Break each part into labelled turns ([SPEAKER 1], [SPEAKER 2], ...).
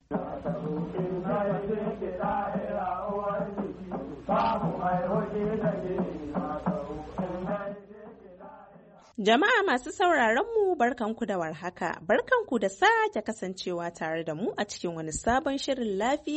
[SPEAKER 1] Jama'a masu sauraron mu barkanku da warhaka, barkanku da sake kasancewa tare da mu a cikin wani sabon shirin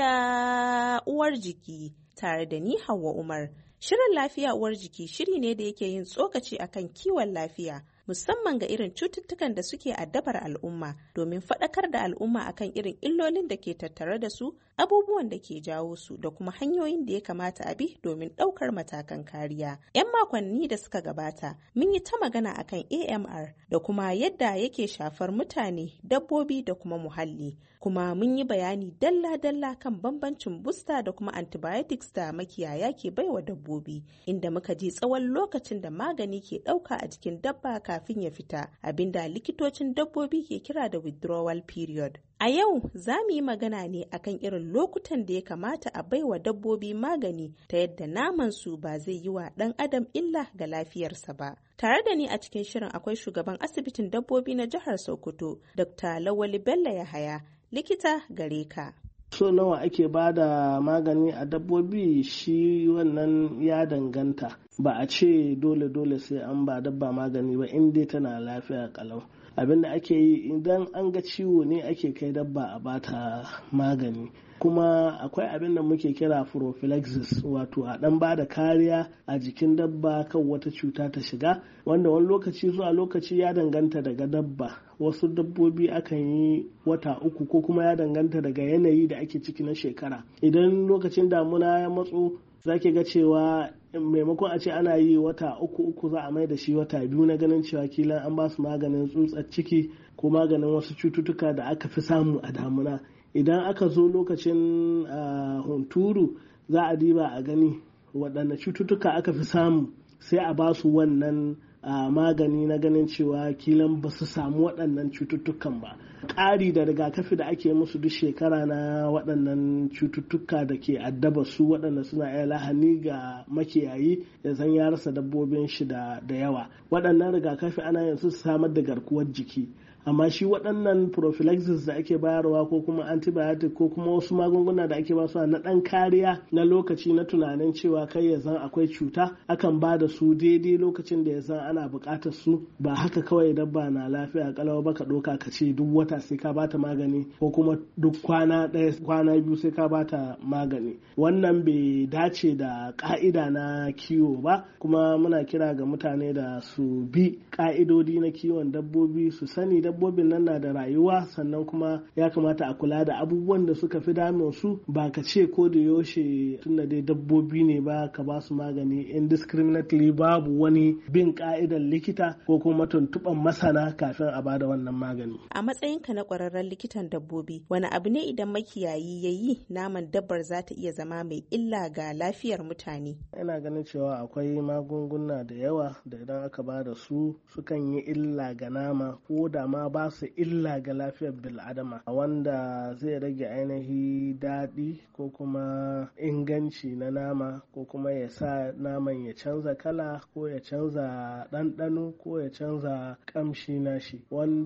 [SPEAKER 1] lafiya uwar jiki tare da ni Hauwa Umar. Shirin lafiya uwar jiki shiri ne da yake yin tsokaci akan kiwon lafiya, musamman ga irin cututtukan da suke addabar al'umma domin faɗakar da al'umma akan irin illolin da ke tattare da su, abubuwan da ke jawo su da kuma hanyoyin da ya kamata a bi domin ɗaukar matakan kariya. 'Yan makonni da suka gabata mun yi ta magana akan AMR da kuma yadda yake shafar mutane, dabbobi da kuma muhalli. Kuma mun yi bayani dalla-dalla kan bambancin busta da kuma antibiotics da makiyaya ke baiwa dabbobi, inda muka ji tsawon lokacin da magani ke ɗauka a jikin dabba kafin ya fita, abinda likitocin dabbobi ke kira da withdrawal period. A yau za mu yi magana ne akan irin lokutan da ya kamata a baiwa dabbobi magani ta yadda naman su ba zai yi wa ɗan adam illa ga lafiyarsa ba. Tare da ni a cikin shirin akwai shugaban asibitin dabbobi na jihar Sokoto, Dr. Lawali Bello Yahaya, likita gare ka.
[SPEAKER 2] So nawa ake ba da magani a dabbobi shi wannan ya danganta, ba a ce dole sai an ba dabba magani ba in dai tana lafiya kalau. Abin da ake yi idan an ga ciwo ne ake kai dabba a bata magani, kuma akwai abin da muke kira prophylaxis, wato a dan ba da kariya a jikin dabba kan wata cuta ta shiga, wanda wani lokaci zuwa lokaci ya danganta daga dabba. Wasu dabbobi akan yi wata 3 ko kuma ya danganta daga yanayi da ake ciki na shekara. Idan lokacin damuna ya matso zaki ga cewa maimakon a ce ana yi wata 3 za a mai da shi wata 2 na ganin cewa kila an ba su maganin tsutsar ciki ko maganin wasu cututtuka da aka fi samu a damuna. Idan aka zo lokacin hunturu za a diba a gani waɗanne cututtuka aka fi samu, sai a ba su wannan magani na ganin cewa kilan ba su samu waɗannan cututtukan ba. Ƙari da rigakafi da ake musu duk shekara na waɗannan cututtuka da ke addaba su, waɗanda suna iya lahani ga makiyayi ya zan ya rasa dabbobin shi da yawa. Waɗannan rigakafi ana yin su samar da garkuwar jiki, amma shi waɗannan prophylaxis da ake bayarwa ko kuma antibiotic ko kuma wasu magunguna da ake basu na ɗan kariya na lokaci na tunanin cewa kai ya zan akwai cuta, akan ba da su daidai lokacin da ya zan ana buƙatar su, ba haka kawai dabba na lafiya kalau ba ka ɗauka ka ce duk wata sai ka bata magani ko kuma duk kwana 1 kwana 2 sai ka bata magani. Wannan bai dace da ƙa'ida na kiwo ba, kuma muna kira ga mutane da su bi ƙa'idodi na kiwon dabbobi, su sani dabbobin nan na da rayuwa, sannan kuma ya kamata a kula da abubuwan da suka fi damun su, ba ka ce ko da yaushe tunda dai dabbobi ne ba ka ba su magani indiscriminately, babu wani bin ka'idar likita ko kuma tuntuɓan masana kafin a bada wannan magani.
[SPEAKER 1] A matsayinka na ƙwararren likitan dabbobi, wani abu ne idan makiyayi ya yi naman dabbar za ta iya zama mai illa ga lafiyar mutane?
[SPEAKER 2] Ina ganin cewa akwai magunguna da yawa da idan aka ba da su sukan yi illa ga nama, ko da ma ba su illa ga lafiyar bil'adama, wanda zai rage ainihi daɗi ko kuma inganci na nama, ko kuma ya sa naman ya canza kala ko ya canza ɗanɗano ko ya canza ƙamshi nashi.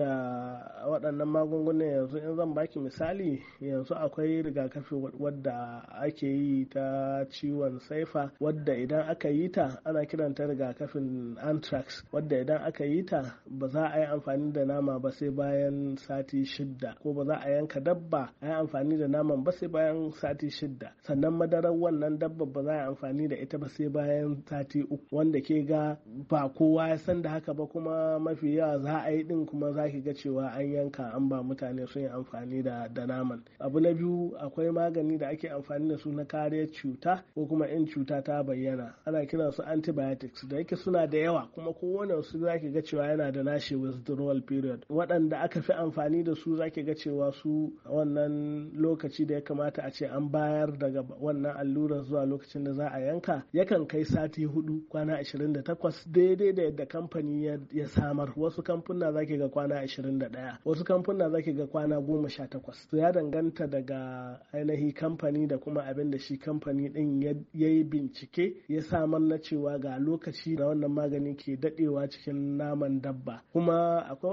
[SPEAKER 2] Wanda waɗannan magungunan yanzu in zan baki misali, yanzu akwai rigakafi wadda ake yi ta ciwon saifa, wadda idan aka yi ta ana kiranta rigakafin anthrax, wadda idan aka yi ta ba za a yi amfani da nama ba sai bayan sati 6, ko ba za a yanka dabba a yi amfani da naman ba sai bayan sati 6, sannan madarar wannan dabba ba za a yi amfani da ita ba sai bayan sati 3, wanda ke ga ba kowa ya san da haka ba, kuma mafi yawa za a yi din kuma za ki ga cewa an yanka an ba mutane sun yi amfani da naman. Abu na biyu, akwai magani da ake amfani da su na kariyar cuta ko kuma in cuta ta bayyana, ana kiran su antibiotics, da yake suna da yawa kuma kowane su za ki ga cewa yana da nashi withdrawal period. Waɗanda aka fi amfani da su za ki ga cewa su wannan lokaci da ya kamata a ce an bayar daga wannan allurar zuwa lokacin da za a yanka yakan kai sati 4, kwana 28, daidai da yadda kamfani ya samar. Wasu kamfuna za ki ga kwana 21, wasu kamfuna za ki ga kwana 18. To ya danganta daga ainihi kamfani da kuma abin da shi kamfani din ya yi bincike ya samar na cewa ga lokaci da wannan magani ke dadewa cikin naman dabba. Kuma akwai waɗanda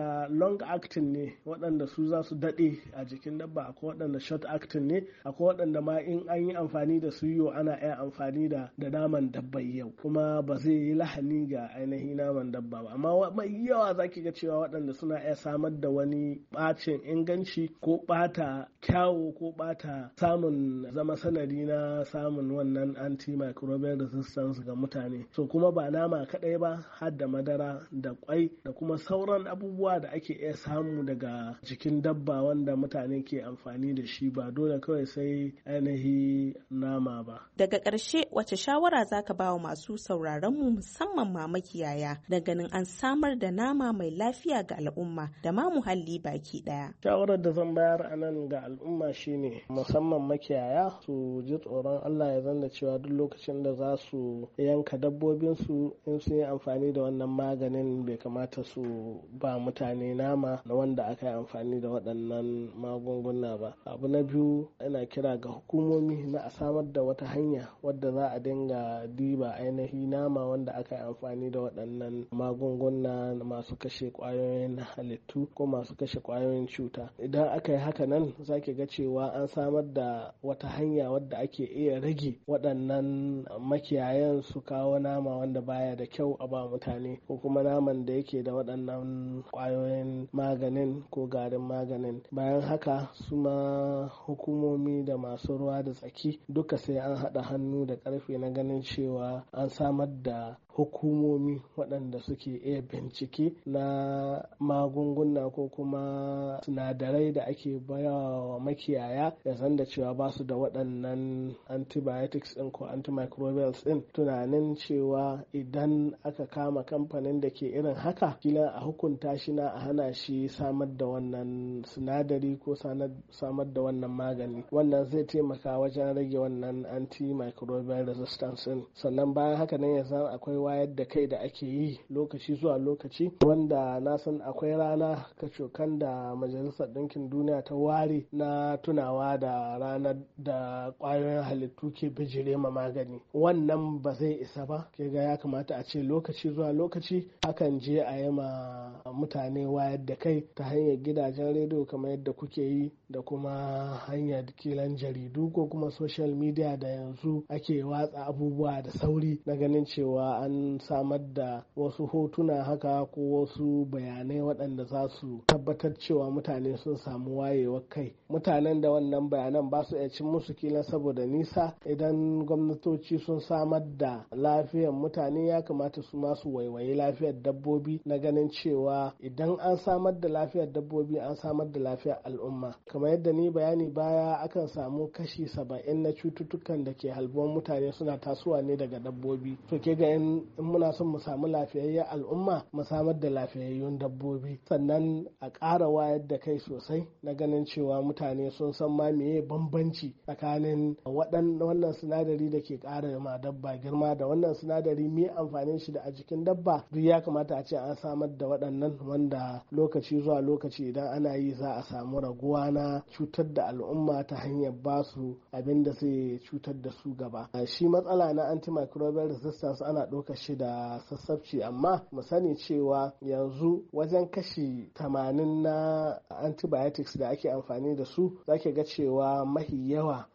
[SPEAKER 2] waɗanda long acting ne, waɗanda su za su daɗe a jikin dabba, akwai waɗanda short acting ne, akwai waɗanda ma in an yi amfani da su yau ana iya amfani da naman dabba yau kuma ba zai yi lahani ga ainihin naman dabba ba. Amma mai yawa zaki ga cewa waɗanda suna iya samar da wani ɓacin inganci ko ɓata kyawu ko ɓata samun zama sanadi na samun wannan antimicrobial resistance ga mutane. So kuma ba nama kaɗai ba, har da madara da kwai da kuma sauran abubuwa da ake iya samu daga jikin dabba wanda mutane ke amfani da shi, ba dole kawai sai ainihi nama ba.
[SPEAKER 1] Daga ƙarshe wace shawara zaka ba wa masu sauraron mu musamman ma makiyaya da ganin an samar da nama mai lafiya ga al'umma da ma muhalli baki ɗaya?
[SPEAKER 2] Shawarar da zan bayar a nan ga al'umma shine musamman makiyaya su ji tsoron Allah, ya zanna cewa duk lokacin da za su yanka dabbobinsu in sun yi amfani da wannan maganin bai kamata su ba mutane nama na wanda aka yi amfani da waɗannan magunguna ba. Abu na biyu, ina kira ga hukumomi na a samar da wata hanya wadda za a dinga diba ainihi nama wanda aka yi amfani da waɗannan magunguna masu kashe ƙwayoyin halittu ko masu kashe ƙwayoyin cuta. Idan aka yi haka nan za ki ga cewa an samar da wata hanya wadda ake iya rage waɗannan makiyayan su kawo nama wanda baya da kyau a ba mutane, ko kuma naman da yake da waɗannan ƙwayoyin maganin ko garin maganin. Bayan haka su ma hukumomi da masu ruwa da tsaki duka sai an haɗa hannu da ƙarfe na ganin cewa an samar da hukumomi waɗanda suke iya bincike na magunguna ko kuma sinadarai da ake bayawa makiyaya, ya san da cewa ba su da waɗannan antibiotics ɗin ko antimicrobials ɗin. Tunanin cewa idan aka kama kamfanin da ke irin haka, kila a hukunta shi na a hana shi samar da wannan sinadari ko samar da wannan magani. Wannan zai taimaka wajen rage wannan antimicrobial resistance ɗin. Sannan bayan haka nan ya zama akwai wayar da kai da ake yi lokaci zuwa lokaci, wanda na san akwai rana kacokan da Majalisar Ɗinkin Duniya ta ware na tunawa da ranar da ƙwayoyin halittu ke bijire ma magani. Wannan ba zai isa ba, ke ga ya kamata a ce lokaci zuwa lokaci akan je a yi ma mutane wayar da kai ta hanyar gidajen rediyo kamar yadda kuke yi, da kuma hanyar kilan jaridu ko kuma social media da yanzu ake watsa abubuwa da sauri na ganin cewa an samar da wasu hotuna haka ko wasu bayanai waɗanda za su tabbatar cewa mutane sun samu wayewar kai. Mutanen da wannan bayanan ba su iya cin musu kila saboda nisa. Idan gwamnatoci sun samar da lafiyar mutane, ya kamata su masu waiwayi lafiyar dabbobi na ganin cewa idan an samar da lafiyar dabbobi an samar da lafiyar al'umma. Kamar yadda ni bayani baya, akan samu kashi 70 na cututtukan da ke halbuwan mutane suna tasowa ne daga dabbobi. To ke ga in muna son mu samu lafiyayyen al'umma, mu samar da lafiyayyun dabbobi, sannan a ƙara wayar da kai sosai na ganin cewa mutane sun san ma meye bambanci tsakanin wannan sinadari da ke ƙara ma dabba girma da wannan sinadari me amfanin shi da a jikin dabba. Duk ya kamata a ce an samar da waɗannan, wanda lokaci zuwa lokaci idan ana yi za a samu raguwa na cutar da al'umma ta hanyar basu abin da zai cutar da su gaba. Shi matsala na antimicrobial resistance ana ɗaukar shi da sassabci, amma mu sani cewa yanzu wajen kashi 80 na antibiotics da ake amfani da su, zake ga cewa mahi yawa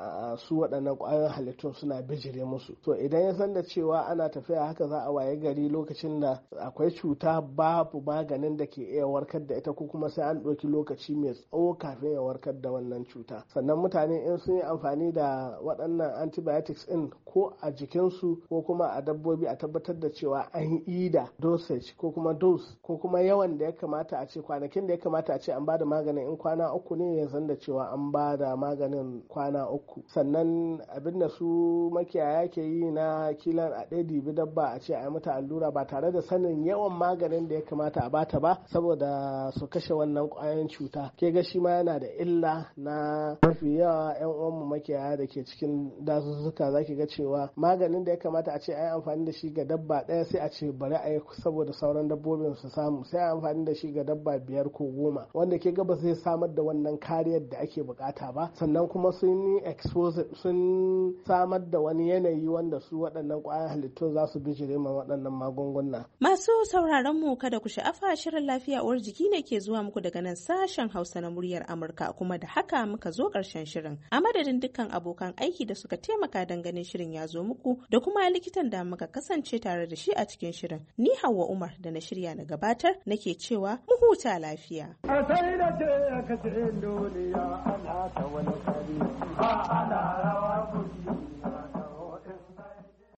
[SPEAKER 2] su waɗannan ƙwayoyin halittun suna bijire musu. To idan ya san da cewa ana tafiya haka, za a waye gari lokacin da akwai cuta babu maganin da ke iya warkar da ita, ko kuma sai an ɗauki lokaci mai tsawo kafin ya warkar da wannan cuta. Sannan mutane in sun yi amfani da waɗannan antibiotics ɗin ko a jikinsu ko kuma a dabbobi, a tabbatar da cewa an yi da dosage ko kuma dose ko kuma yawan da ya kamata a ce, kwanakin da ya kamata a ce an bada maganin in kwana 3 ne, ya san da cewa an bada maganin kwana 3. Sannan abin da su makiyaya ke yi na kilan a ɗaya dibi dabba a ce a yi mata allura ba tare da sanin yawan maganin da ya kamata a bata ba, saboda su kashe wannan ƙwayoyin cuta. Ke ga shi ma yana da illa na mafi yawa 'yan uwanmu makiyaya da ke cikin dazuzzuka. Zaki ga cewa maganin da ya kamata a ce a yi amfani da shi shi ga dabba ɗaya sai a ce bari a yi saboda sauran dabbobin su samu, sai a amfani da shi ga dabba 5 ko 10, wanda ke gaba zai samar da wannan kariyar da ake bukata ba. Sannan kuma sun yi sun samar da wani yanayi wanda su waɗannan ƙwayan halittun za su bijire ma waɗannan magunguna.
[SPEAKER 1] Masu sauraron mu kada ku sha'afa, shirin lafiya uwar jiki ne ke zuwa muku daga nan sashen Hausa na muryar Amurka, kuma da haka muka zo ƙarshen shirin. A madadin dukkan abokan aiki da suka taimaka don ganin shirin ya zo muku da kuma likitan da muka kasance tare da shi a cikin shirin, ni Hauwa Umar da na shirya na gabatar nake cewa mu huta lafiya.